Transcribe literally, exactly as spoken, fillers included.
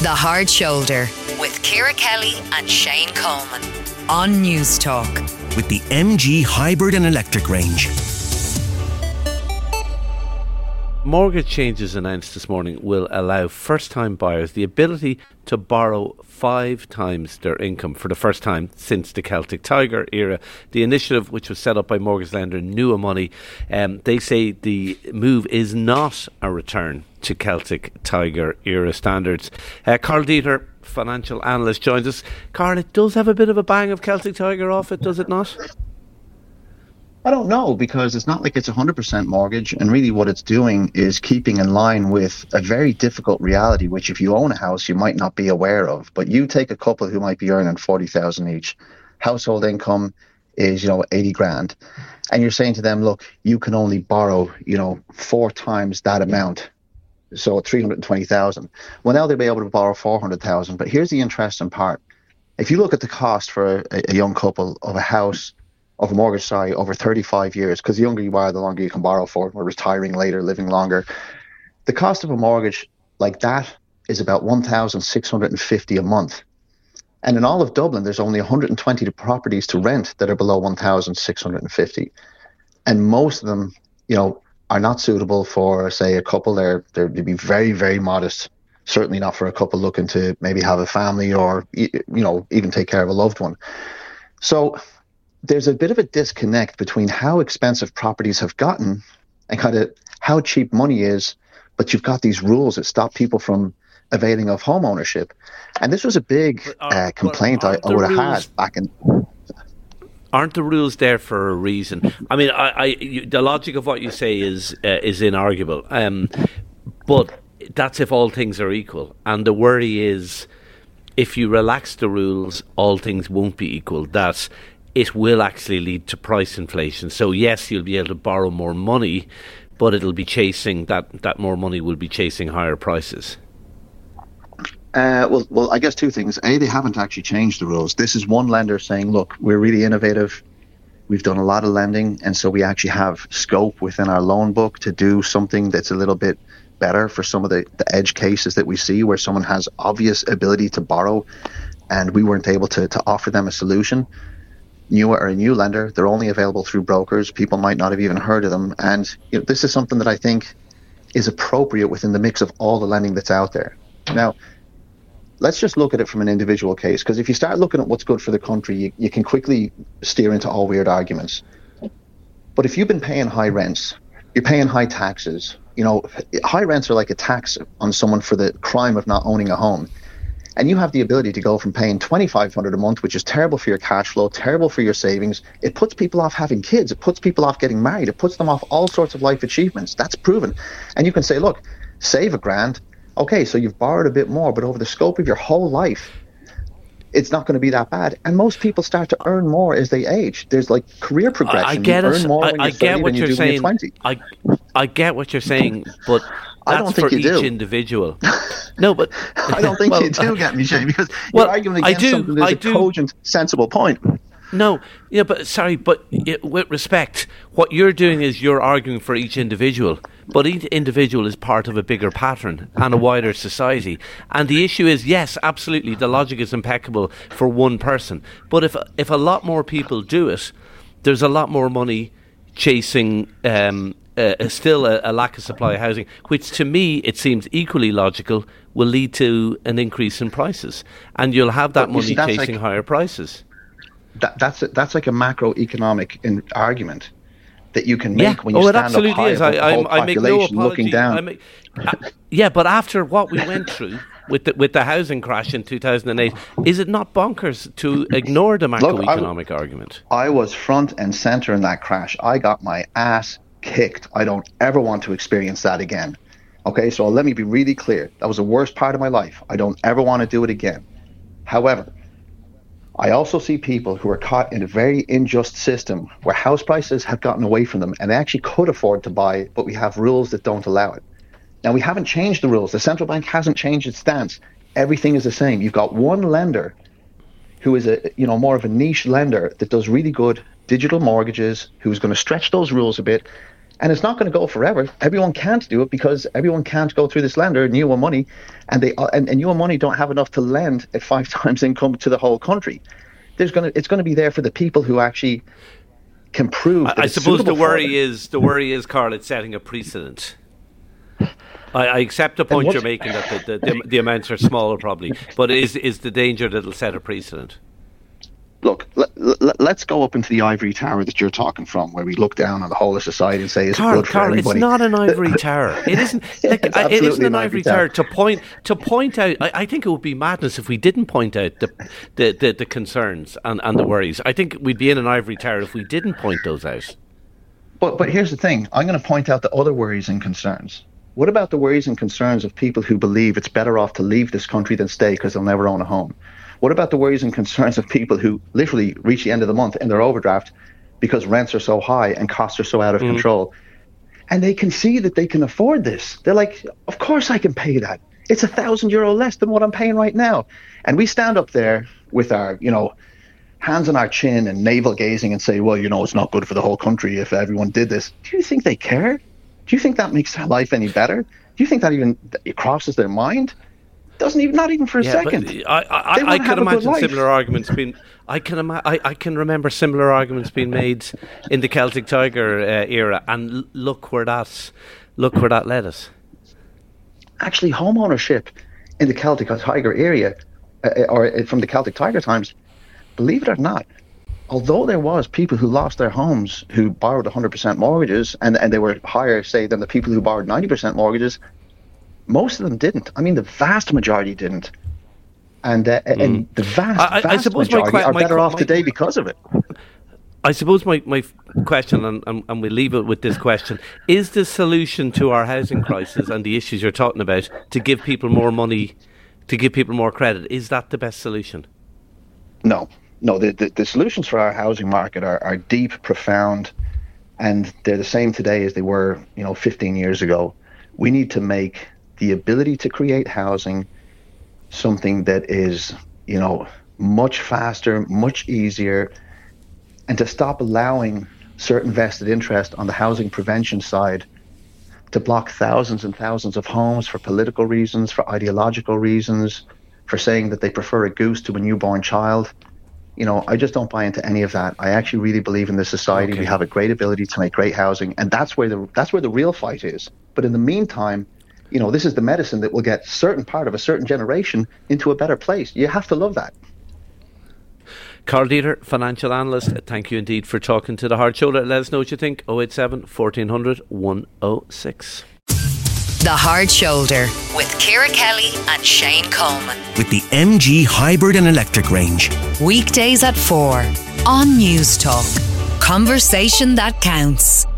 The Hard Shoulder with Ciara Kelly and Shane Coleman on News Talk. With the M G hybrid and electric range. Mortgage changes announced this morning will allow first-time buyers the ability to borrow five times their income for the first time since the Celtic Tiger era. The initiative, which was set up by mortgage lender Nua Money, um, they say the move is not a return to Celtic Tiger era standards. Uh, Carl Dieter, financial analyst, joins us. Carl, it does have a bit of a bang of Celtic Tiger off it, does it not? I don't know, because it's not like it's a one hundred percent mortgage, and really what it's doing is keeping in line with a very difficult reality, which if you own a house, you might not be aware of. But you take a couple who might be earning forty thousand each, household income is, you know, eighty grand, and you're saying to them, look, you can only borrow, you know, four times that amount, so three hundred twenty thousand. Well, now they'll be able to borrow four hundred thousand. But here's the interesting part. If you look at the cost for a, a young couple of a house, of a mortgage, sorry, over thirty-five years, because the younger you are, the longer you can borrow for. We're retiring later, living longer. The cost of a mortgage like that is about one thousand six hundred fifty a month. And in all of Dublin, there's only one hundred twenty properties to rent that are below one thousand six hundred fifty. And most of them, you know, are not suitable for, say, a couple. They're, they're, they'd be very, very modest. Certainly not for a couple looking to maybe have a family or, you know, even take care of a loved one. So there's a bit of a disconnect between how expensive properties have gotten and kind of how cheap money is, but you've got these rules that stop people from availing of home ownership. And this was a big are, uh, complaint I, I would have had back in... Aren't the rules there for a reason? I mean, I, I, you, the logic of what you say is uh, is inarguable, um, but that's if all things are equal. And the worry is, if you relax the rules, all things won't be equal. That it will actually lead to price inflation. So yes, you'll be able to borrow more money, but it'll be chasing, that, that more money will be chasing higher prices. Uh, well, well, I guess two things. A, they haven't actually changed the rules. This is one lender saying, look, we're really innovative. We've done a lot of lending, and so we actually have scope within our loan book to do something that's a little bit better for some of the, the edge cases that we see where someone has obvious ability to borrow and we weren't able to, to offer them a solution. Nua are a new lender. They're only available through brokers. People might not have even heard of them. And you know, this is something that I think is appropriate within the mix of all the lending that's out there. Now, let's just look at it from an individual case, because if you start looking at what's good for the country, you, you can quickly steer into all weird arguments. But if you've been paying high rents, you're paying high taxes, you know, high rents are like a tax on someone for the crime of not owning a home. And you have the ability to go from paying twenty-five hundred dollars a month, which is terrible for your cash flow, terrible for your savings. It puts people off having kids. It puts people off getting married. It puts them off all sorts of life achievements. That's proven. And you can say, look, save a grand. Okay, so you've borrowed a bit more, but over the scope of your whole life, it's not going to be that bad. And most people start to earn more as they age. There's like career progression. I, I get you it. earn more I, when I you're get what you're you're saying. I, I get what you're saying, but that's I don't think for you each do. individual. No, but I don't think well, you do get me, Shane, because well, you're arguing against I do, something that's I a do. cogent, sensible point. No, yeah, but sorry, but it, with respect, what you're doing is you're arguing for each individual, but each individual is part of a bigger pattern and a wider society. And the issue is, yes, absolutely, the logic is impeccable for one person, but if if a lot more people do it, there's a lot more money chasing um, uh, still a, a lack of supply of housing, which to me it seems equally logical will lead to an increase in prices, and you'll have that But you money see, that's chasing like- higher prices. That, that's a, that's like a macroeconomic in, argument that you can make Yeah. when you oh, it stand absolutely up high is. above I, the whole I, I make no population apology. looking down. I make, uh, yeah, but after what we went through with the, with the housing crash in two thousand eight, is it not bonkers to ignore the macroeconomic Look, I, argument? I was front and center in that crash. I got my ass kicked. I don't ever want to experience that again. Okay, so let me be really clear. That was the worst part of my life. I don't ever want to do it again. However, I also see people who are caught in a very unjust system where house prices have gotten away from them and they actually could afford to buy, but we have rules that don't allow it. Now, we haven't changed the rules. The central bank hasn't changed its stance. Everything is the same. You've got one lender who is a, you know, more of a niche lender that does really good digital mortgages, who's going to stretch those rules a bit. And it's not going to go forever. Everyone can't do it because everyone can't go through this lender, New One Money, and they and, and New One Money don't have enough to lend at five times income to the whole country. There's going to it's going to be there for the people who actually can prove. I, I suppose the worry is the worry is, Carl, it's setting a precedent. I, I accept the point you're making that the, the, the, the amounts are smaller, probably, but is is the danger that it'll set a precedent? Look, let, let, let's go up into the ivory tower that you're talking from, where we look down on the whole of society and say, "Is Carl, it good for Carl, everybody?" It's not an ivory tower. It isn't. Like, it isn't an ivory tower. tower to point to point out. I, I think it would be madness if we didn't point out the the, the, the concerns and, and the worries. I think we'd be in an ivory tower if we didn't point those out. But but here's the thing. I'm going to point out the other worries and concerns. What about the worries and concerns of people who believe it's better off to leave this country than stay because they'll never own a home? What about the worries and concerns of people who literally reach the end of the month in their overdraft because rents are so high and costs are so out of mm. control? And they can see that they can afford this. They're like, of course I can pay that. It's a thousand euro less than what I'm paying right now. And we stand up there with our, you know, hands on our chin and navel gazing and say, well, you know, it's not good for the whole country if everyone did this. Do you think they care? Do you think that makes their life any better? Do you think that even it crosses their mind? Doesn't even, not even for a yeah, second. I, I, I can imagine similar arguments being. I can ima- I, I can remember similar arguments being made in the Celtic Tiger uh, era, and l- look where that look where that led us. Actually, home ownership in the Celtic Tiger area, uh, or from the Celtic Tiger times, believe it or not, although there was people who lost their homes who borrowed one hundred percent mortgages, and, and they were higher, say, than the people who borrowed ninety percent mortgages, most of them didn't. I mean, the vast majority didn't. And uh, mm. and the vast, I, vast I suppose majority my, are better my, off my, today because of it. I suppose my, my question, and, and, and we leave it with this question, is the solution to our housing crisis and the issues you're talking about to give people more money, to give people more credit? Is that the best solution? No. No, the, the, the solutions for our housing market are, are deep, profound, and they're the same today as they were, you know, fifteen years ago. We need to make the ability to create housing something that is, you know, much faster, much easier, and to stop allowing certain vested interest on the housing prevention side to block thousands and thousands of homes for political reasons, for ideological reasons, for saying that they prefer a goose to a newborn child. You know, I just don't buy into any of that. I actually really believe in this society. Okay. We have a great ability to make great housing, and that's where the that's where the real fight is. But in the meantime, you know, this is the medicine that will get certain part of a certain generation into a better place. You have to love that. Carl Dieter, financial analyst, thank you indeed for talking to The Hard Shoulder. Let us know what you think. oh eight seven, fourteen hundred, one oh six. The Hard Shoulder with Ciara Kelly and Shane Coleman. With the M G Hybrid and Electric range. Weekdays at four on News Talk. Conversation that counts.